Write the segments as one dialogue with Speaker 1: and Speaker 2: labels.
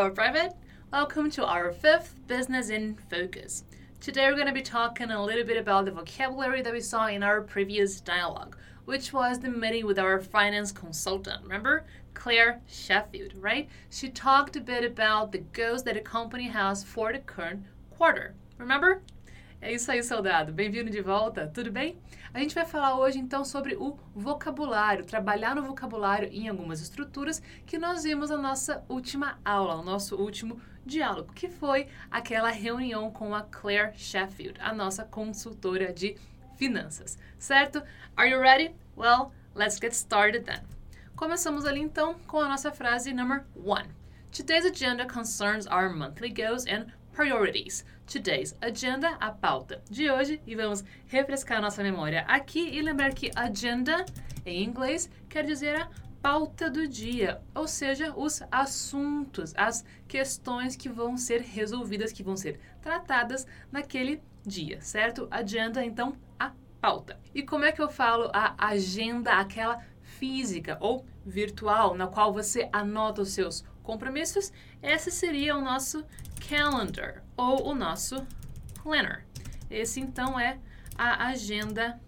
Speaker 1: Hello, Private. Welcome to our 5th Business in Focus. Today we're going to be talking a little bit about the vocabulary that we saw in our previous dialogue, which was the meeting with our finance consultant. Remember? Claire Sheffield, right? She talked a bit about the goals that a company has for the current quarter. Remember? É isso aí, soldado. Bem-vindo de volta. Tudo bem? A gente vai falar hoje, então, sobre o vocabulário, trabalhar no vocabulário em algumas estruturas que nós vimos na nossa última aula, o nosso último diálogo, que foi aquela reunião com a Claire Sheffield, a nossa consultora de finanças, certo? Are you ready? Well, let's get started then. Começamos ali, então, com a nossa frase number 1. Today's agenda concerns our monthly goals and priorities. Today's agenda, a pauta de hoje, e vamos refrescar nossa memória aqui e lembrar que agenda, em inglês, quer dizer a pauta do dia, ou seja, os assuntos, as questões que vão ser resolvidas, que vão ser tratadas naquele dia, certo? Agenda, então, a pauta. E como é que eu falo a agenda, aquela física ou virtual, na qual você anota os seus compromissos? Esse seria o nosso calendar ou o nosso planner. Esse então é a agenda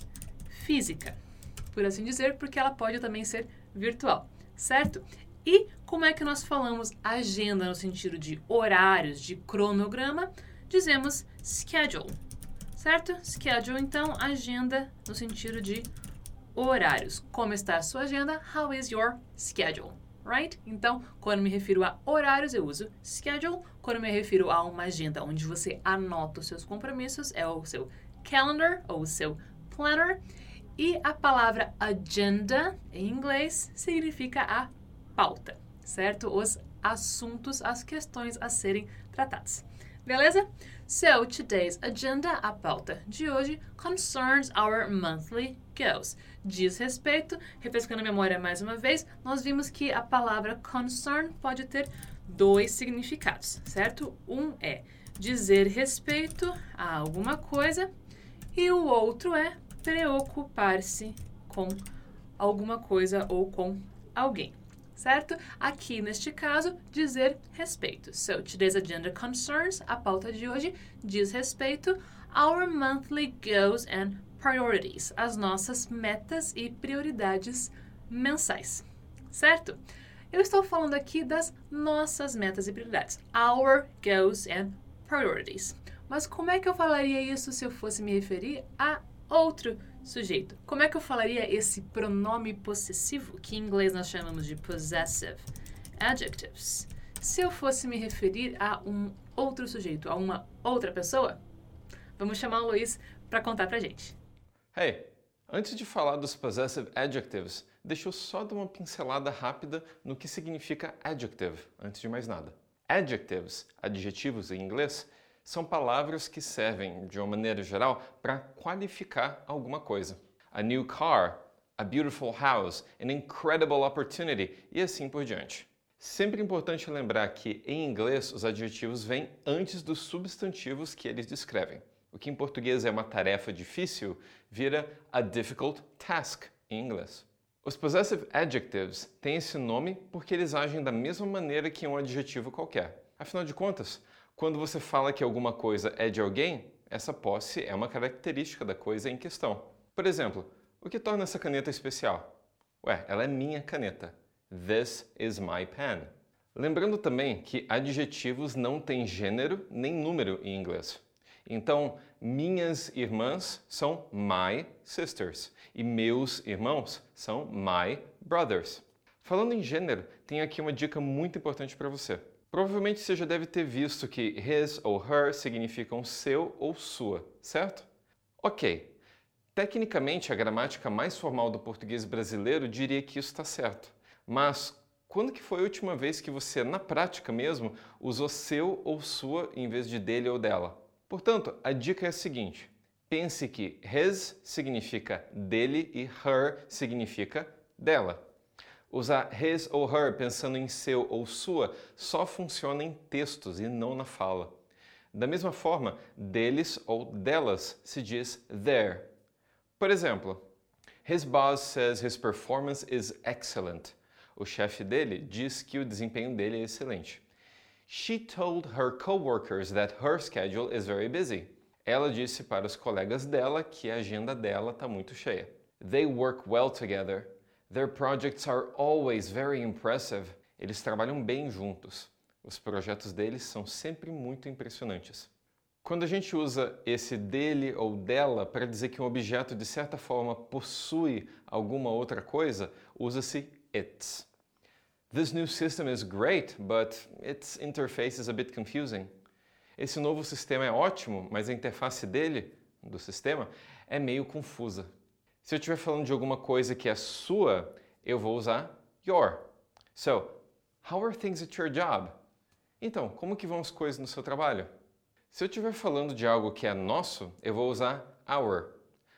Speaker 1: física, por assim dizer, porque ela pode também ser virtual, certo? E como é que nós falamos agenda no sentido de horários, de cronograma? Dizemos schedule, certo? Schedule, então, agenda no sentido de horários. Como está a sua agenda? How is your schedule? Right? Então, quando me refiro a horários, eu uso schedule. Quando me refiro a uma agenda onde você anota os seus compromissos, é o seu calendar ou o seu planner. E a palavra agenda, em inglês, significa a pauta, certo? Os assuntos, as questões a serem tratadas. Beleza? So, today's agenda, a pauta de hoje, concerns our monthly goals. Diz respeito, refrescando a memória mais uma vez, nós vimos que a palavra concern pode ter dois significados, certo? Um é dizer respeito a alguma coisa e o outro é preocupar-se com alguma coisa ou com alguém. Certo? Aqui, neste caso, dizer respeito. So, today's agenda concerns, a pauta de hoje, diz respeito our monthly goals and priorities, as nossas metas e prioridades mensais. Certo? Eu estou falando aqui das nossas metas e prioridades. Our goals and priorities. Mas como é que eu falaria isso se eu fosse me referir a outro sujeito? Como é que eu falaria esse pronome possessivo, que em inglês nós chamamos de possessive adjectives, se eu fosse me referir a um outro sujeito, a uma outra pessoa? Vamos chamar o Luiz para contar pra gente.
Speaker 2: Hey, antes de falar dos possessive adjectives, deixa eu só dar uma pincelada rápida no que significa adjective, antes de mais nada. Adjectives, adjetivos em inglês, são palavras que servem, de uma maneira geral, para qualificar alguma coisa. A new car, a beautiful house, an incredible opportunity e assim por diante. Sempre importante lembrar que, em inglês, os adjetivos vêm antes dos substantivos que eles descrevem. O que em português é uma tarefa difícil, vira a difficult task em inglês. Os possessive adjectives têm esse nome porque eles agem da mesma maneira que um adjetivo qualquer. Afinal de contas, quando você fala que alguma coisa é de alguém, essa posse é uma característica da coisa em questão. Por exemplo, o que torna essa caneta especial? Ué, ela é minha caneta. This is my pen. Lembrando também que adjetivos não têm gênero nem número em inglês. Então, minhas irmãs são my sisters e meus irmãos são my brothers. Falando em gênero, tem aqui uma dica muito importante para você. Provavelmente você já deve ter visto que his ou her significam seu ou sua, certo? Ok. Tecnicamente, a gramática mais formal do português brasileiro diria que isso está certo. Mas quando que foi a última vez que você, na prática mesmo, usou seu ou sua em vez de dele ou dela? Portanto, a dica é a seguinte. Pense que his significa dele e her significa dela. Usar his ou her pensando em seu ou sua só funciona em textos e não na fala. Da mesma forma, deles ou delas se diz their. Por exemplo, his boss says his performance is excellent. O chefe dele diz que o desempenho dele é excelente. She told her coworkers that her schedule is very busy. Ela disse para os colegas dela que a agenda dela está muito cheia. They work well together. Their projects are always very impressive. Eles trabalham bem juntos. Os projetos deles são sempre muito impressionantes. Quando a gente usa esse dele ou dela para dizer que um objeto de certa forma possui alguma outra coisa, usa-se its. This new system is great, but its interface is a bit confusing. Esse novo sistema é ótimo, mas a interface dele, do sistema, é meio confusa. Se eu estiver falando de alguma coisa que é sua, eu vou usar your. So, how are things at your job? Então, como que vão as coisas no seu trabalho? Se eu estiver falando de algo que é nosso, eu vou usar our.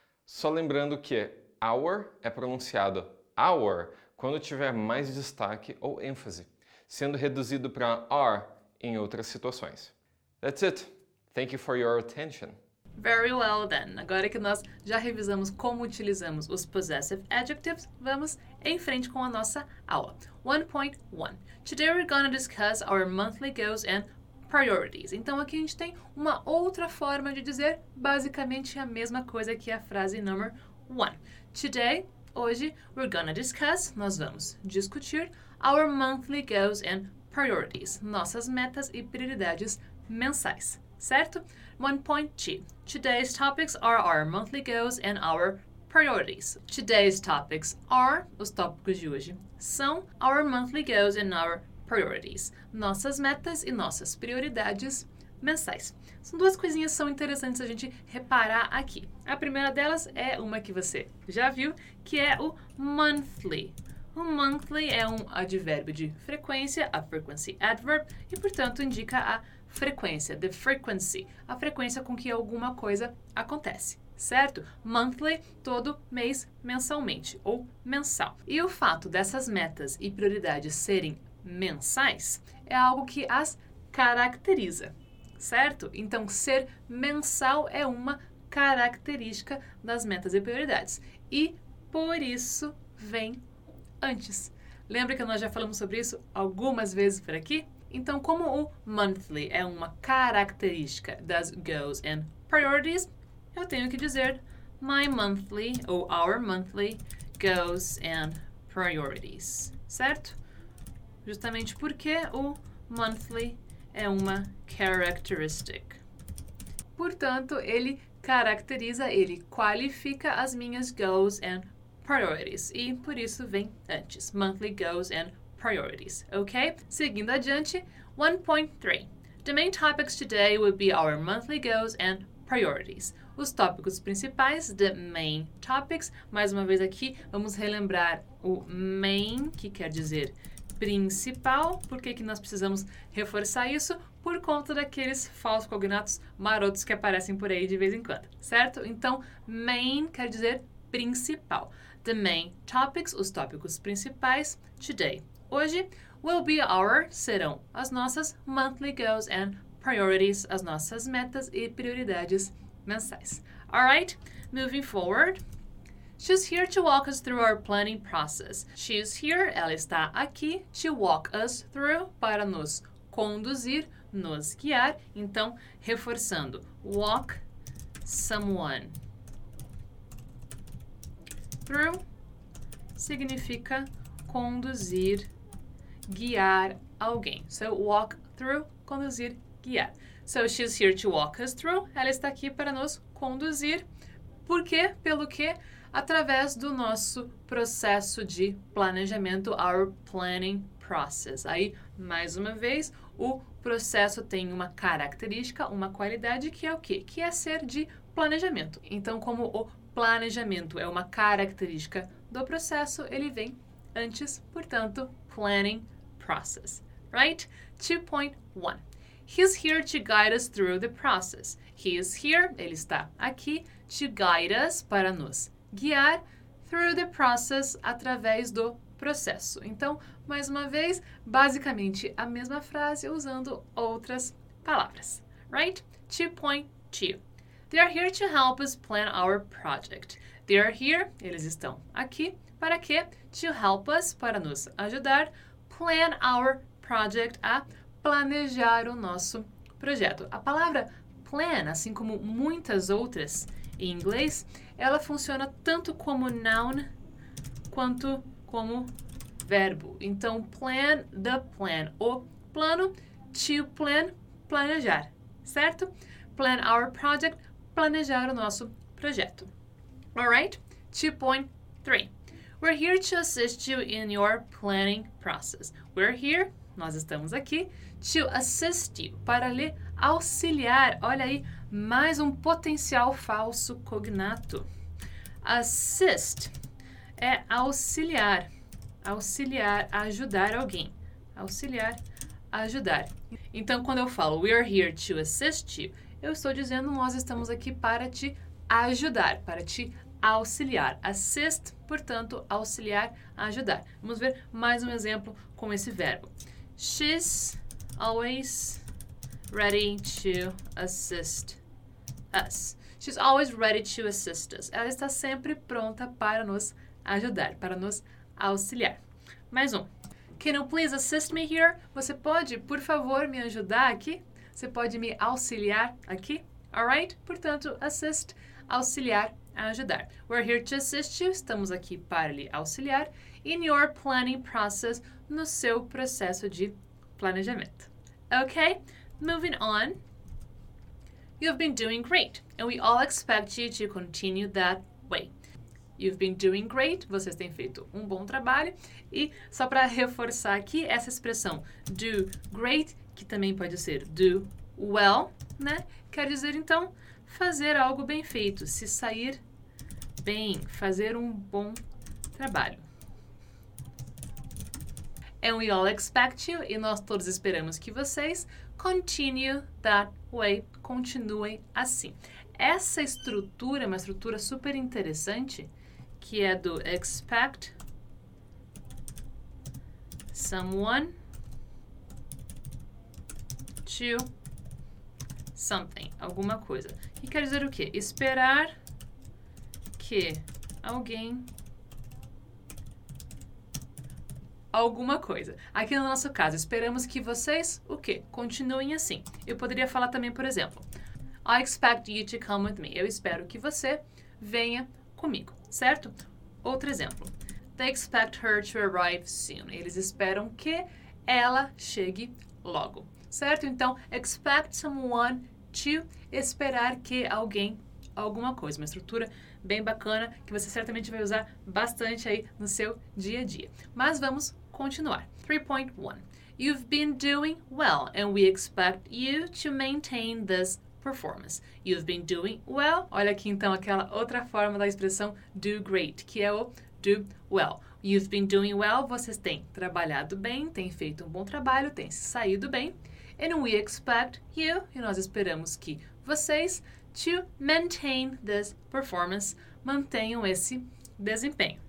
Speaker 2: Só lembrando que our é pronunciado our quando tiver mais destaque ou ênfase, sendo reduzido para are em outras situações. That's it. Thank you for your attention.
Speaker 1: Very well then. Agora que nós já revisamos como utilizamos os possessive adjectives, vamos em frente com a nossa aula. 1.1. Today we're going to discuss our monthly goals and priorities. Então aqui a gente tem uma outra forma de dizer basicamente a mesma coisa que a frase number 1. Today, hoje, we're going to discuss, nós vamos discutir our monthly goals and priorities, nossas metas e prioridades mensais, certo? 1.2. Today's topics are our monthly goals and our priorities. Today's topics are, os tópicos de hoje, são our monthly goals and our priorities, nossas metas e nossas prioridades mensais. São duas coisinhas que são interessantes a gente reparar aqui. A primeira delas é uma que você já viu, que é o monthly. O monthly é um advérbio de frequência, a frequency adverb, e portanto indica a frequência, the frequency, a frequência com que alguma coisa acontece, certo? Monthly, todo mês, mensalmente ou mensal. E o fato dessas metas e prioridades serem mensais é algo que as caracteriza, certo? Então, ser mensal é uma característica das metas e prioridades. E, por isso, vem antes. Lembra que nós já falamos sobre isso algumas vezes por aqui? Então, como o monthly é uma característica das goals and priorities, eu tenho que dizer my monthly ou our monthly goals and priorities, certo? Justamente porque o monthly é uma characteristic. Portanto, ele caracteriza, ele qualifica as minhas goals and priorities e por isso vem antes. Monthly goals and priorities, ok? Seguindo adiante, 1.3. The main topics today will be our monthly goals and priorities. Os tópicos principais, the main topics. Mais uma vez aqui, vamos relembrar o main, que quer dizer principal. Por que nós precisamos reforçar isso? Por conta daqueles falsos cognatos marotos que aparecem por aí de vez em quando, certo? Então, main quer dizer principal. The main topics, os tópicos principais, today. Hoje, will be our, serão as nossas monthly goals and priorities, as nossas metas e prioridades mensais. Alright, moving forward. She's here to walk us through our planning process. She's here, ela está aqui, to walk us through, para nos conduzir, nos guiar. Então, reforçando, walk someone through significa conduzir, guiar alguém. So, walk through, conduzir, guiar. So, she's here to walk us through. Ela está aqui para nos conduzir. Por quê? Pelo quê? Através do nosso processo de planejamento, our planning process. Aí, mais uma vez, o processo tem uma característica, uma qualidade que é o quê? Que é ser de planejamento. Então, como o planejamento é uma característica do processo, ele vem antes, portanto, planning process, right? 2.1. He's here to guide us through the process. He is here, ele está aqui, to guide us, para nos guiar, through the process, através do processo. Então, mais uma vez, basicamente a mesma frase usando outras palavras, right? 2.2. They are here to help us plan our project. They are here, eles estão aqui, para quê? To help us, para nos ajudar, plan our project, a planejar o nosso projeto. A palavra plan, assim como muitas outras em inglês, ela funciona tanto como noun quanto como verbo. Então, plan, the plan, o plano, to plan, planejar, certo? Plan our project, planejar o nosso projeto. Alright? 2.3. We're here to assist you in your planning process. We're here, nós estamos aqui, to assist you, para lhe auxiliar. Olha aí, mais um potencial falso cognato. Assist é auxiliar, auxiliar, ajudar alguém. Auxiliar, ajudar. Então, quando eu falo we're here to assist you, eu estou dizendo nós estamos aqui para te ajudar, para te auxiliar. Assist, portanto, auxiliar, ajudar. Vamos ver mais um exemplo com esse verbo. She's always ready to assist us. She's always ready to assist us. Ela está sempre pronta para nos ajudar, para nos auxiliar. Mais um. Can you please assist me here? Você pode, por favor, me ajudar aqui? Você pode me auxiliar aqui? Alright? Portanto, assist, auxiliar, ajudar. We're here to assist you. Estamos aqui para lhe auxiliar in your planning process, no seu processo de planejamento. Okay? Moving on. You've been doing great, and we all expect you to continue that way. You've been doing great, vocês têm feito um bom trabalho. E só para reforçar aqui, essa expressão do great, que também pode ser do well, né? Quer dizer, então, fazer algo bem feito, se sair bem, fazer um bom trabalho. And we all expect you, e nós todos esperamos que vocês continue that way, continuem assim. Essa estrutura é uma estrutura super interessante, que é do expect someone to something, alguma coisa. E quer dizer o quê? Esperar que alguém alguma coisa. Aqui no nosso caso, esperamos que vocês, o quê? Continuem assim. Eu poderia falar também, por exemplo, I expect you to come with me. Eu espero que você venha comigo, certo? Outro exemplo. They expect her to arrive soon. Eles esperam que ela chegue logo, certo? Então, expect someone to, esperar que alguém, alguma coisa. Uma estrutura bem bacana que você certamente vai usar bastante aí no seu dia a dia. Mas vamos continuar. 3.1. You've been doing well and we expect you to maintain this performance. You've been doing well. Olha aqui então aquela outra forma da expressão do great, que é o do well. You've been doing well. Vocês têm trabalhado bem, têm feito um bom trabalho, têm se saído bem. And we expect you, e nós esperamos que vocês, to maintain this performance, mantenham esse desempenho.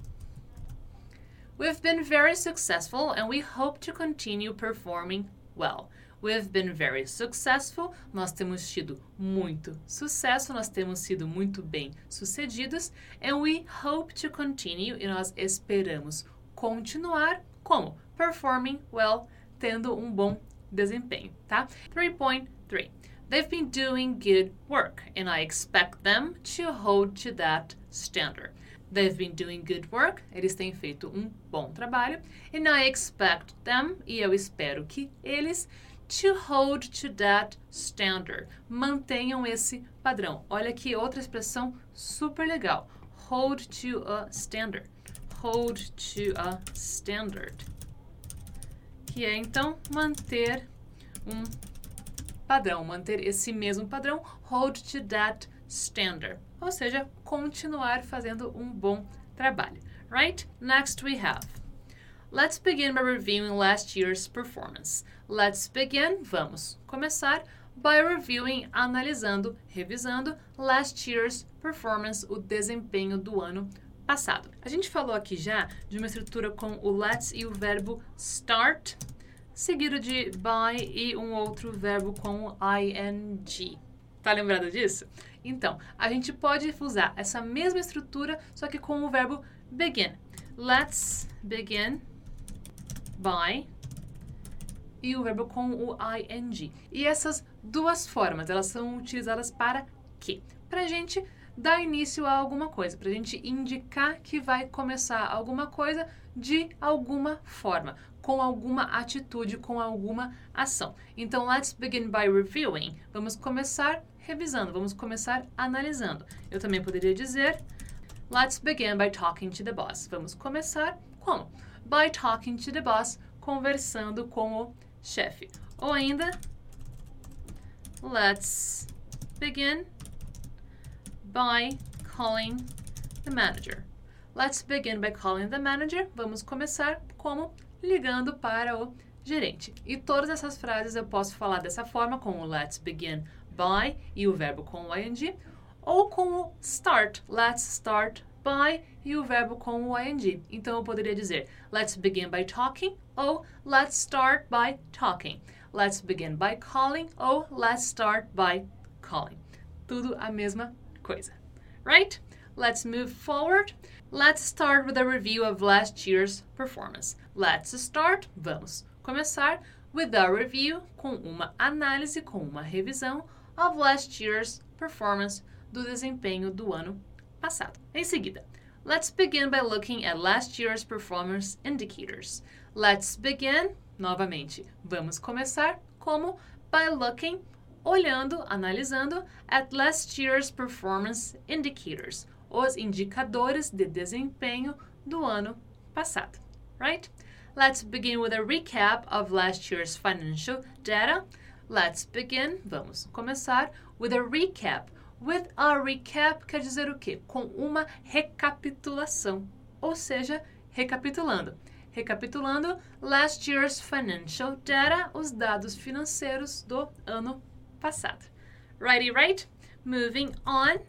Speaker 1: We've been very successful and we hope to continue performing well. We've been very successful. Nós temos tido muito sucesso, nós temos sido muito bem sucedidos. And we hope to continue, e nós esperamos continuar como? Performing well, tendo um bom desempenho, tá? 3.3. They've been doing good work and I expect them to hold to that standard. They've been doing good work. Eles têm feito um bom trabalho. And I expect them, e eu espero que eles, to hold to that standard. Mantenham esse padrão. Olha aqui outra expressão super legal. Hold to a standard. Hold to a standard. Que é, então, manter um padrão. Manter esse mesmo padrão. Hold to that standard. Ou seja, continuar fazendo um bom trabalho. Right? Next we have. Let's begin by reviewing last year's performance. Let's begin, vamos começar, by reviewing, analisando, revisando, last year's performance, o desempenho do ano passado. A gente falou aqui já de uma estrutura com o let's e o verbo start, seguido de by e um outro verbo com o ing. Tá lembrado disso? Então, a gente pode usar essa mesma estrutura, só que com o verbo begin. Let's begin by e o verbo com o ing. E essas duas formas, elas são utilizadas para quê? Para a gente dar início a alguma coisa, para a gente indicar que vai começar alguma coisa de alguma forma, com alguma atitude, com alguma ação. Então, let's begin by reviewing. Vamos começar revisando, vamos começar analisando. Eu também poderia dizer, let's begin by talking to the boss. Vamos começar como? By talking to the boss, conversando com o chefe. Ou ainda, let's begin by calling the manager. Let's begin by calling the manager. Vamos começar como? Ligando para o gerente. E todas essas frases eu posso falar dessa forma, com o let's begin by e o verbo com o ing, ou com o start, let's start by e o verbo com o ing. Então eu poderia dizer let's begin by talking ou let's start by talking. Let's begin by calling ou let's start by calling. Tudo a mesma coisa. Right? Let's move forward. Let's start with a review of last year's performance. Let's start, vamos começar, with a review, com uma análise, com uma revisão of last year's performance, do desempenho do ano passado. Em seguida, let's begin by looking at last year's performance indicators. Let's begin, novamente, vamos começar como? By looking, olhando, analisando, at last year's performance indicators, os indicadores de desempenho do ano passado, right? Let's begin with a recap of last year's financial data. Let's begin, vamos começar, with a recap. With a recap quer dizer o quê? Com uma recapitulação, ou seja, recapitulando. Recapitulando last year's financial data, os dados financeiros do ano passado. Righty, right? Moving on.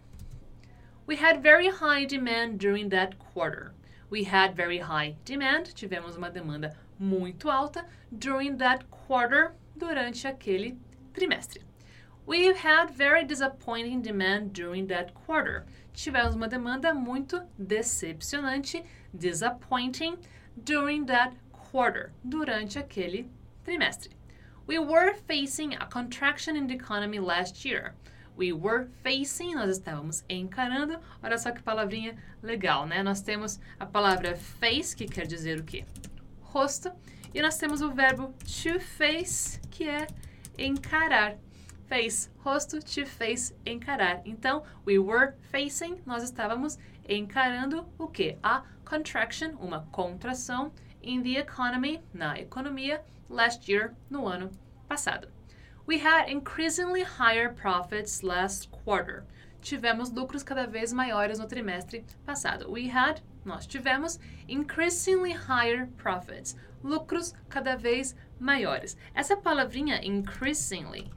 Speaker 1: We had very high demand during that quarter. We had very high demand, tivemos uma demanda muito alta during that quarter, durante aquele trimestre. We had very disappointing demand during that quarter. Tivemos uma demanda muito decepcionante, disappointing, during that quarter, durante aquele trimestre. We were facing a contraction in the economy last year. We were facing, nós estávamos encarando. Olha só que palavrinha legal, né? Nós temos a palavra face, que quer dizer o quê? Rosto. E nós temos o verbo to face, que é encarar. Face, rosto, to face, encarar. Então, we were facing, nós estávamos encarando o quê? A contraction, uma contração, in the economy, na economia, last year, no ano passado. We had increasingly higher profits last quarter. Tivemos lucros cada vez maiores no trimestre passado. We had, nós tivemos, increasingly higher profits. Lucros cada vez maiores. Essa palavrinha increasingly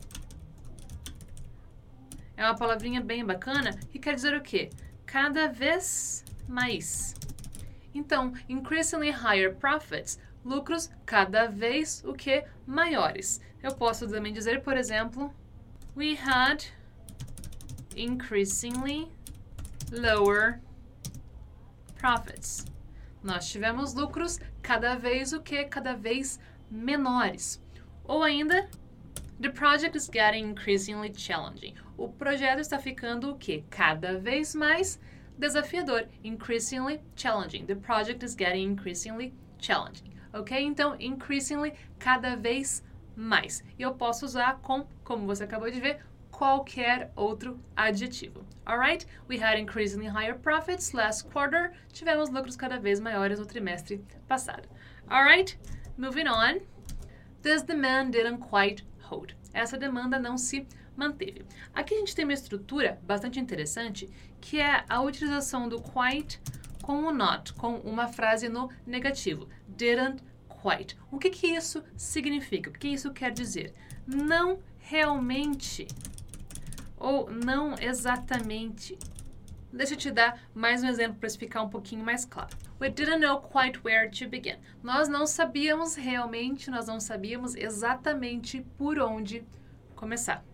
Speaker 1: é uma palavrinha bem bacana que quer dizer o quê? Cada vez mais. Então, increasingly higher profits, lucros cada vez o que? Maiores. Eu posso também dizer, por exemplo, we had increasingly lower profits. Nós tivemos lucros cada vez o que? Cada vez menores. Ou ainda, the project is getting increasingly challenging. O projeto está ficando o que? Cada vez mais desafiador. Increasingly challenging. The project is getting increasingly challenging. Ok? Então, increasingly, cada vez mais. E eu posso usar com, como você acabou de ver, qualquer outro adjetivo. Alright? We had increasingly higher profits last quarter. Tivemos lucros cada vez maiores no trimestre passado. Alright? Moving on. This demand didn't quite hold. Essa demanda não se manteve. Aqui a gente tem uma estrutura bastante interessante, que é a utilização do quite com o not, com uma frase no negativo. Didn't quite. O que que isso significa? O que isso quer dizer? Não realmente ou não exatamente. Deixa eu te dar mais um exemplo para ficar um pouquinho mais claro. We didn't know quite where to begin. Nós não sabíamos realmente, nós não sabíamos exatamente por onde começar.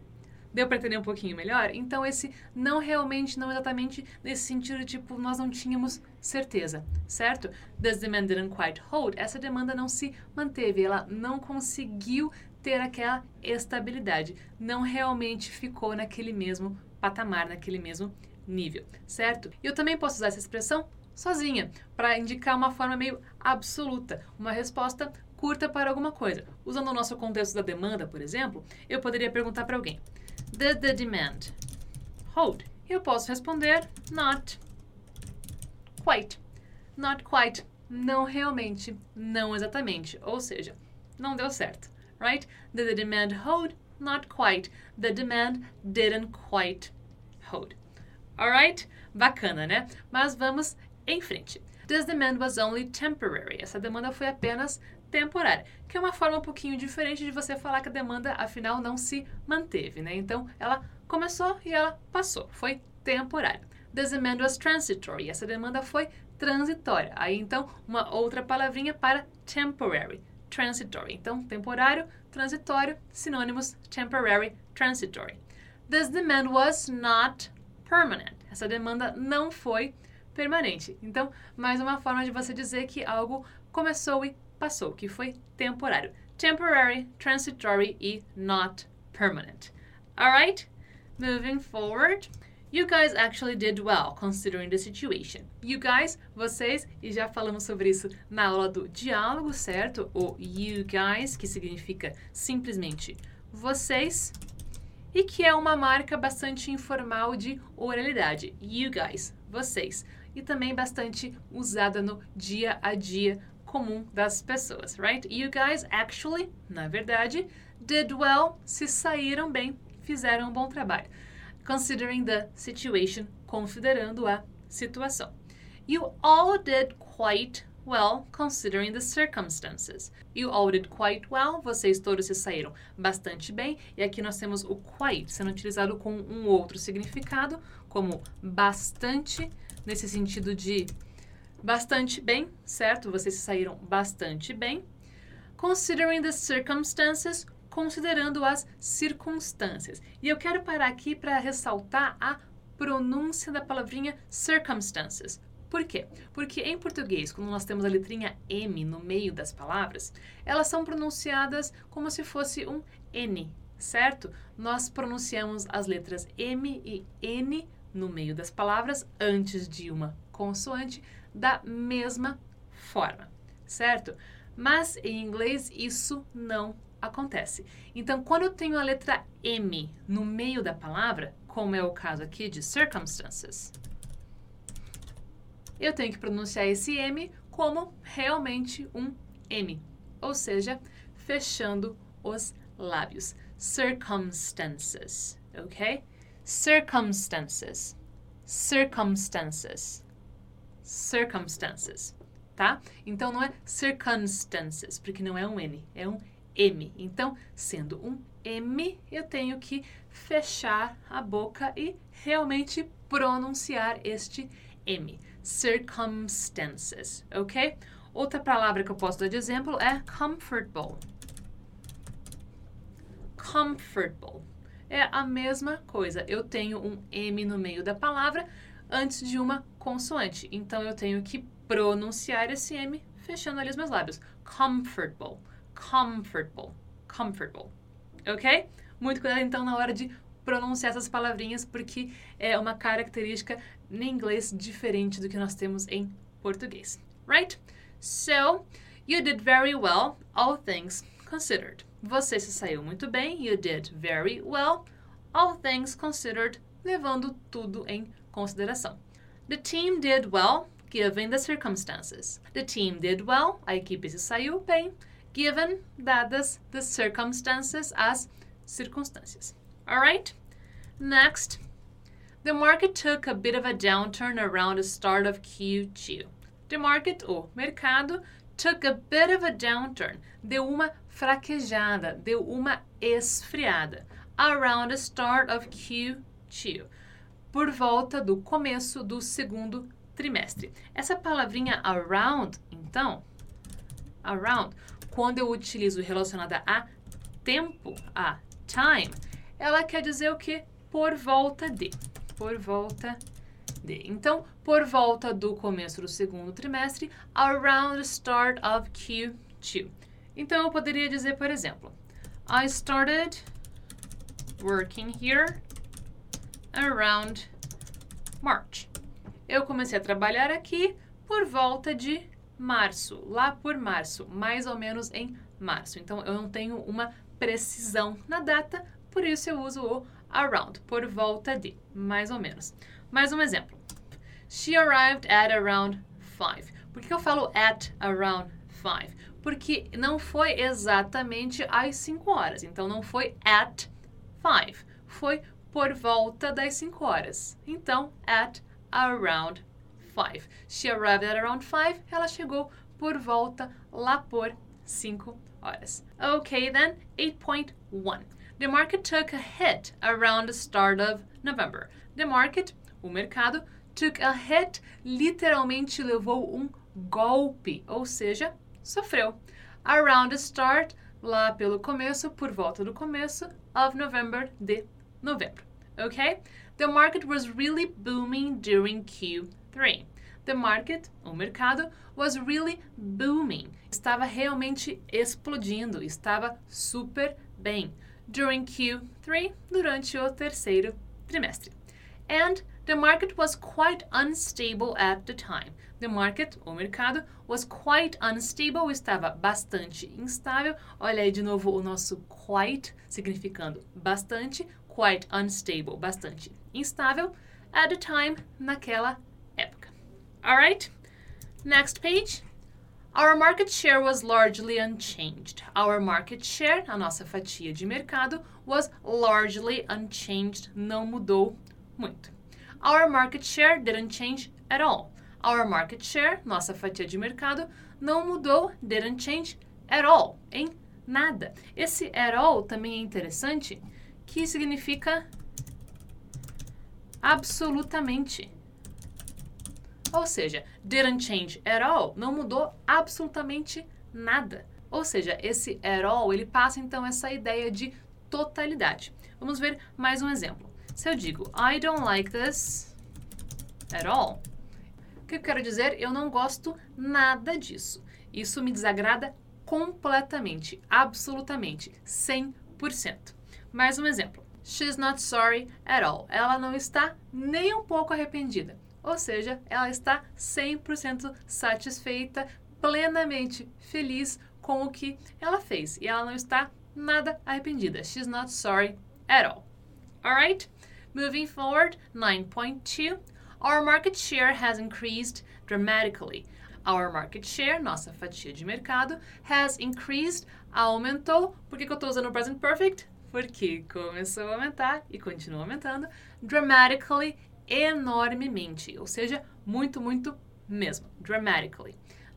Speaker 1: Deu para entender um pouquinho melhor? Então, esse não realmente, não exatamente, nesse sentido, tipo, nós não tínhamos certeza, certo? This demand didn't quite hold. Essa demanda não se manteve, ela não conseguiu ter aquela estabilidade. Não realmente ficou naquele mesmo patamar, naquele mesmo nível, certo? E eu também posso usar essa expressão sozinha, para indicar uma forma meio absoluta, uma resposta curta para alguma coisa. Usando o nosso contexto da demanda, por exemplo, eu poderia perguntar para alguém: Did the demand hold? Eu posso responder not quite. Not quite. Não realmente, não exatamente. Ou seja, não deu certo, right? Did the demand hold? Not quite. The demand didn't quite hold. Alright? Bacana, né? Mas vamos em frente. This demand was only temporary. Essa demanda foi apenas temporária, que é uma forma um pouquinho diferente de você falar que a demanda, afinal, não se manteve, né? Então, ela começou e ela passou. Foi temporária. This demand was transitory. Essa demanda foi transitória. Aí, então, uma outra palavrinha para temporary. Transitory. Então, temporário, transitório, sinônimos temporary, transitory. This demand was not permanent. Essa demanda não foi permanente. Então, mais uma forma de você dizer que algo começou e passou, que foi temporário. Temporary, transitory e not permanent. Alright? Moving forward. You guys actually did well, considering the situation. You guys, vocês, e já falamos sobre isso na aula do diálogo, certo? O you guys, que significa simplesmente vocês, e que é uma marca bastante informal de oralidade. You guys, vocês. E também bastante usada no dia a dia comum das pessoas, right? You guys actually, na verdade, did well, se saíram bem, fizeram um bom trabalho. Considering the situation, considerando a situação. You all did quite well, considering the circumstances. You all did quite well, vocês todos se saíram bastante bem. E aqui nós temos o quite sendo utilizado com um outro significado, como bastante, nesse sentido de bastante bem, certo? Vocês se saíram bastante bem. Considering the circumstances, considerando as circunstâncias. E eu quero parar aqui para ressaltar a pronúncia da palavrinha circumstances. Por quê? Porque em português, quando nós temos a letrinha M no meio das palavras, elas são pronunciadas como se fosse um N, certo? Nós pronunciamos as letras M e N no meio das palavras, antes de uma consoante, da mesma forma, certo? Mas em inglês isso não acontece. Então, quando eu tenho a letra M no meio da palavra, como é o caso aqui de circumstances, eu tenho que pronunciar esse M como realmente um M, ou seja, fechando os lábios. Circumstances, ok? Circumstances, circumstances, circumstances, tá? Então, não é circumstances, porque não é um N, é um M. Então, sendo um M, eu tenho que fechar a boca e realmente pronunciar este M. Circumstances, ok? Outra palavra que eu posso dar de exemplo é comfortable. Comfortable. É a mesma coisa. Eu tenho um M no meio da palavra antes de uma consoante. Então, eu tenho que pronunciar esse M fechando ali os meus lábios. Comfortable. Comfortable, comfortable, ok? Muito cuidado, então, na hora de pronunciar essas palavrinhas, porque é uma característica em inglês diferente do que nós temos em português, right? So, you did very well, all things considered. Você se saiu muito bem, you did very well, all things considered, levando tudo em consideração. The team did well, given the circumstances. The team did well, a equipe se saiu bem, given, dadas the circumstances, as circunstâncias. Alright? Next, the market took a bit of a downturn around the start of Q2. The market, o mercado, took a bit of a downturn, deu uma fraquejada, deu uma esfriada, around the start of Q2, por volta do começo do segundo trimestre. Essa palavrinha around, então, around, quando eu utilizo relacionada a tempo, a time, ela quer dizer o quê? Por volta de. Por volta de. Então, por volta do começo do segundo trimestre, around the start of Q2. Então, eu poderia dizer, por exemplo, I started working here around March. Eu comecei a trabalhar aqui por volta de março, lá por março, mais ou menos em março. Então, eu não tenho uma precisão na data, por isso eu uso o around, por volta de, mais ou menos. Mais um exemplo. She arrived at around 5. Por que eu falo at around 5? Porque não foi exatamente às 5 horas. Então, não foi at 5. Foi por volta das 5 horas. Então, at around 5. She arrived at around 5. Ela chegou por volta lá por 5 horas. Okay, then, 8.1. The market took a hit around the start of November. The market, o mercado, took a hit, literalmente levou um golpe, ou seja, sofreu. Around the start, lá pelo começo, por volta do começo, of November, de novembro. Okay? The market was really booming during Q3. The market, o mercado, was really booming. Estava realmente explodindo, estava super bem. During Q3, durante o terceiro trimestre. And the market was quite unstable at the time. The market, o mercado, was quite unstable, estava bastante instável. Olha aí de novo o nosso quite, significando bastante. Quite unstable, bastante instável. At the time, naquela época. Alright? Next page. Our market share was largely unchanged. Our market share, a nossa fatia de mercado, was largely unchanged, não mudou muito. Our market share didn't change at all. Our market share, nossa fatia de mercado, não mudou, didn't change at all, em nada. Esse at all também é interessante, que significa absolutamente. Ou seja, didn't change at all, não mudou absolutamente nada. Ou seja, esse at all, ele passa então essa ideia de totalidade. Vamos ver mais um exemplo. Se eu digo, I don't like this at all, o que eu quero dizer? Eu não gosto nada disso. Isso me desagrada completamente, absolutamente, 100%. Mais um exemplo. She's not sorry at all. Ela não está nem um pouco arrependida. Ou seja, ela está 100% satisfeita, plenamente feliz com o que ela fez. E ela não está nada arrependida. She's not sorry at all. Alright? Moving forward, 9.2. Our market share has increased dramatically. Our market share, nossa fatia de mercado, has increased, aumentou. Por que eu estou usando o present perfect? Porque começou a aumentar e continua aumentando. Dramatically, enormemente, ou seja, muito, muito mesmo. Dramatically.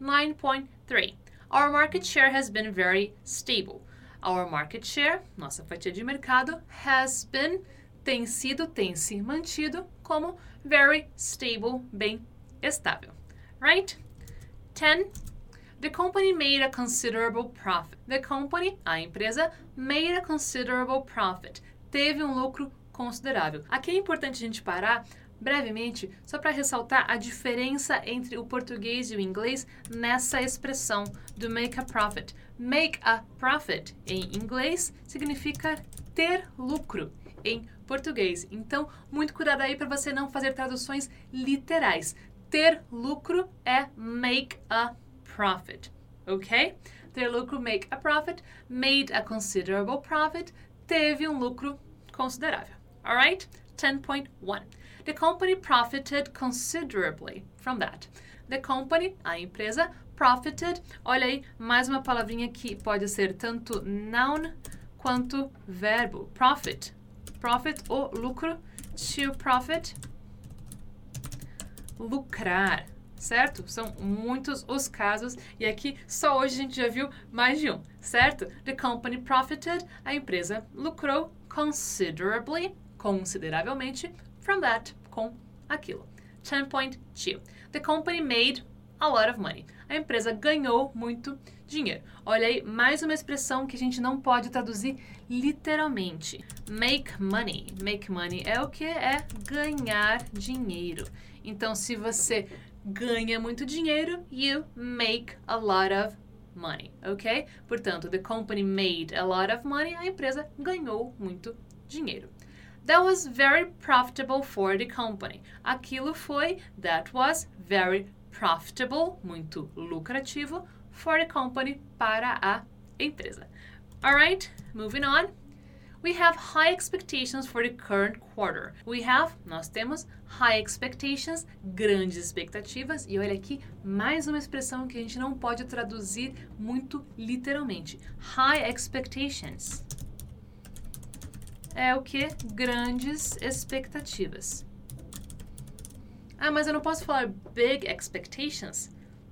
Speaker 1: 9.3. Our market share has been very stable. Our market share, nossa fatia de mercado, has been, tem sido, tem se mantido como very stable, bem estável. Right? 10. The company made a considerable profit. The company, a empresa, made a considerable profit. Teve um lucro considerável. Aqui é importante a gente parar brevemente, só para ressaltar a diferença entre o português e o inglês nessa expressão do make a profit. Make a profit em inglês significa ter lucro em português. Então, muito cuidado aí para você não fazer traduções literais. Ter lucro é make a profit, ok? Ter lucro, make a profit. Made a considerable profit. Teve um lucro considerável. Alright? 10.1. The company profited considerably from that. The company, a empresa, profited. Olha aí, mais uma palavrinha que pode ser tanto noun quanto verbo. Profit. Profit, o lucro. To profit. Lucrar. Certo? São muitos os casos e aqui só hoje a gente já viu mais de um, certo? The company profited, a empresa lucrou considerably, consideravelmente, from that, com aquilo. 10.2. The company made a lot of money. A empresa ganhou muito dinheiro. Olha aí, mais uma expressão que a gente não pode traduzir literalmente. Make money. Make money é o que? É ganhar dinheiro. Então, se você ganha muito dinheiro, you make a lot of money, ok? Portanto, the company made a lot of money, a empresa ganhou muito dinheiro. That was very profitable for the company. Aquilo foi, that was very profitable, muito lucrativo, for the company, para a empresa. Alright, moving on. We have high expectations for the current quarter. Nós temos high expectations, grandes expectativas. E olha aqui, mais uma expressão que a gente não pode traduzir muito literalmente. High expectations. É o que? Grandes expectativas. Ah, mas eu não posso falar big expectations?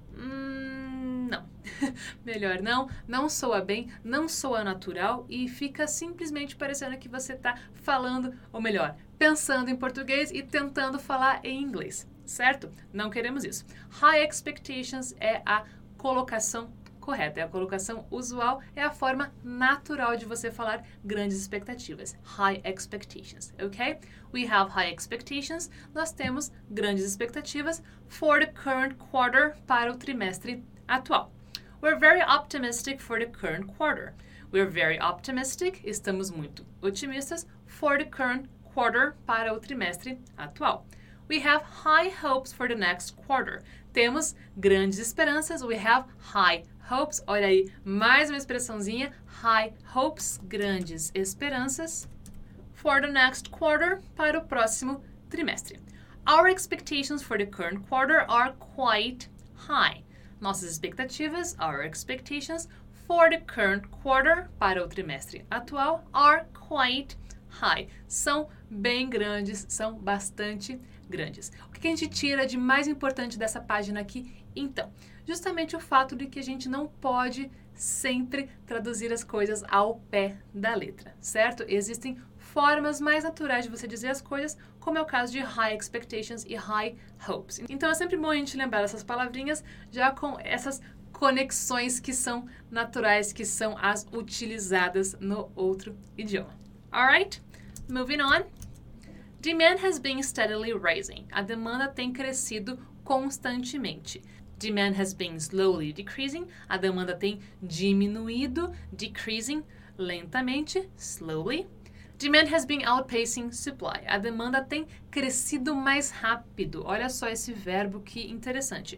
Speaker 1: Não. Melhor não. Não soa bem, não soa natural e fica simplesmente parecendo que você está falando, ou melhor, pensando em português e tentando falar em inglês, certo? Não queremos isso. High expectations é a colocação correta, é a colocação usual, é a forma natural de você falar grandes expectativas. High expectations, ok? We have high expectations. Nós temos grandes expectativas for the current quarter, para o trimestre atual. We're very optimistic for the current quarter. We're very optimistic, estamos muito otimistas, for the current quarter, para o trimestre atual. We have high hopes for the next quarter. Temos grandes esperanças. We have high hopes. Olha aí, mais uma expressãozinha. High hopes, grandes esperanças. For the next quarter, para o próximo trimestre. Our expectations for the current quarter are quite high. Nossas expectativas, our expectations for the current quarter, para o trimestre atual, are quite high. São bem grandes, são bastante grandes. O que a gente tira de mais importante dessa página aqui? Então, justamente o fato de que a gente não pode sempre traduzir as coisas ao pé da letra, certo? Existem formas mais naturais de você dizer as coisas, como é o caso de high expectations e high hopes. Então é sempre bom a gente lembrar essas palavrinhas já com essas conexões que são naturais, que são as utilizadas no outro idioma. Alright? Moving on. Demand has been steadily rising. A demanda tem crescido constantemente. Demand has been slowly decreasing. A demanda tem diminuído, decreasing, lentamente, slowly. Demand has been outpacing supply. A demanda tem crescido mais rápido. Olha só esse verbo que interessante.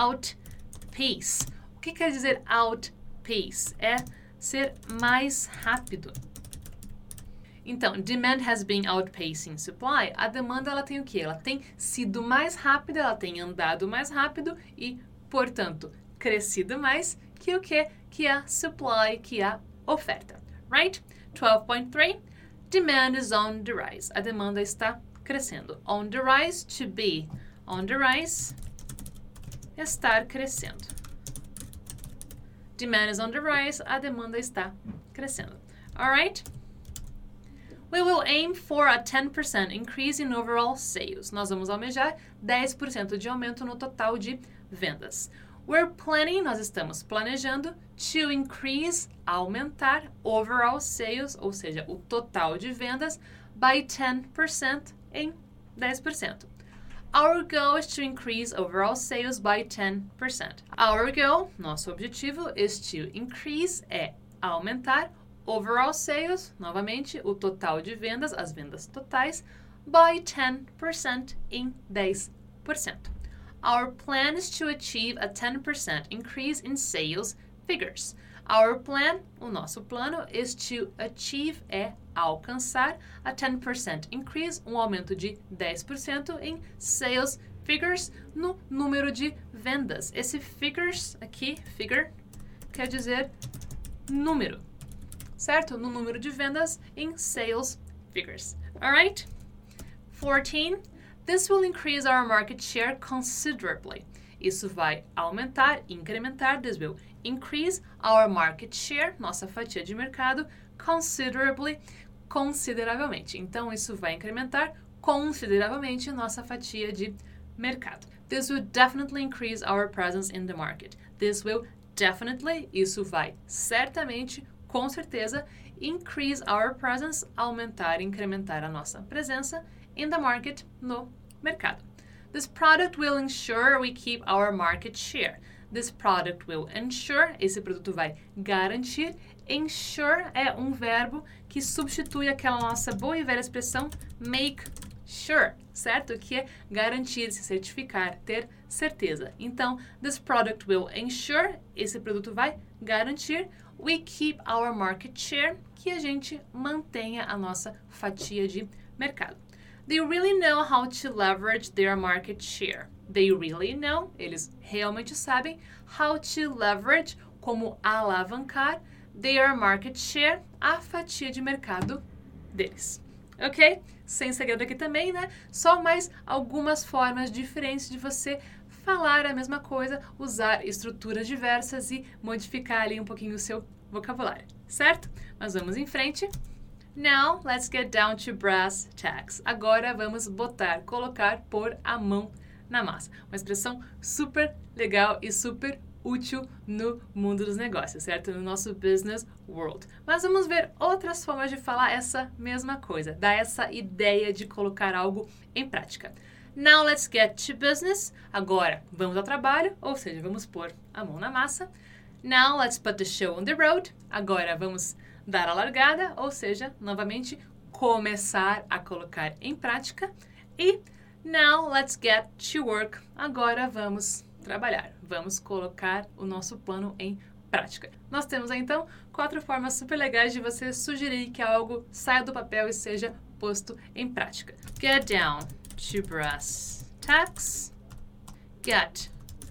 Speaker 1: Outpace. O que quer dizer outpace? É ser mais rápido. Então, demand has been outpacing supply. A demanda, ela tem o quê? Ela tem sido mais rápida, ela tem andado mais rápido e, portanto, crescido mais que o quê? Que a supply, que a oferta. Right? 12.3. Demand is on the rise. A demanda está crescendo. On the rise, to be. On the rise, estar crescendo. Demand is on the rise. A demanda está crescendo. Alright? We will aim for a 10% increase in overall sales. Nós vamos almejar 10% de aumento no total de vendas. We're planning, nós estamos planejando, to increase, aumentar, overall sales, ou seja, o total de vendas, by 10%, em 10%. Our goal is to increase overall sales by 10%. Our goal, nosso objetivo, is to increase, é aumentar, overall sales, novamente, o total de vendas, as vendas totais, by 10%, em 10%. Our plan is to achieve a 10% increase in sales figures. Our plan, o nosso plano, is to achieve, é alcançar, a 10% increase, um aumento de 10% em sales figures, no número de vendas. Esse figures aqui, figure, quer dizer número, certo? No número de vendas em sales figures. Alright? 14. This will increase our market share considerably. Isso vai aumentar, incrementar, this will increase our market share, nossa fatia de mercado, considerably, consideravelmente. Então, isso vai incrementar consideravelmente nossa fatia de mercado. This will definitely increase our presence in the market. This will definitely, isso vai certamente, com certeza, increase our presence, aumentar, incrementar a nossa presença in the market, no mercado. This product will ensure we keep our market share. This product will ensure, esse produto vai garantir. Ensure é um verbo que substitui aquela nossa boa e velha expressão make sure, certo? Que é garantir, se certificar, ter certeza. Então, this product will ensure, esse produto vai garantir, we keep our market share, que a gente mantenha a nossa fatia de mercado. They really know how to leverage their market share. They really know, eles realmente sabem, how to leverage, como alavancar, their market share, a fatia de mercado deles. Ok? Sem segredo aqui também, né? Só mais algumas formas diferentes de você falar a mesma coisa, usar estruturas diversas e modificar ali um pouquinho o seu vocabulário, certo? Mas vamos em frente. Now, let's get down to brass tacks. Agora vamos colocar, pôr a mão na massa. Uma expressão super legal e super útil no mundo dos negócios, certo? No nosso business world. Mas vamos ver outras formas de falar essa mesma coisa, dar essa ideia de colocar algo em prática. Now let's get to business. Agora vamos ao trabalho, ou seja, vamos pôr a mão na massa. Now let's put the show on the road. Agora vamos dar a largada, ou seja, novamente começar a colocar em prática. E now let's get to work. Agora vamos trabalhar. Vamos colocar o nosso plano em prática. Nós temos então 4 formas super legais de você sugerir que algo saia do papel e seja posto em prática. Get down to brass tacks. Get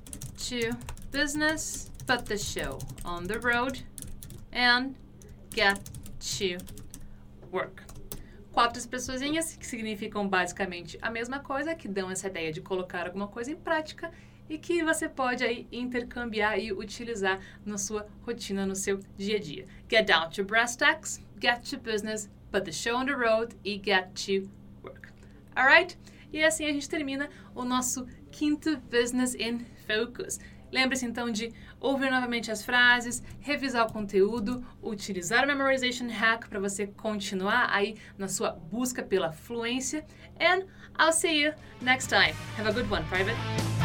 Speaker 1: to business. Put the show on the road. And get to work. 4 expressõezinhas que significam basicamente a mesma coisa, que dão essa ideia de colocar alguma coisa em prática e que você pode aí intercambiar e utilizar na sua rotina, no seu dia a dia. Get down to brass tacks, get to business, put the show on the road e get to work. Alright? E assim a gente termina o nosso 5º Business in Focus. Lembre-se então de ouvir novamente as frases, revisar o conteúdo, utilizar o Memorization Hack para você continuar aí na sua busca pela fluência. And I'll see you next time. Have a good one, Private.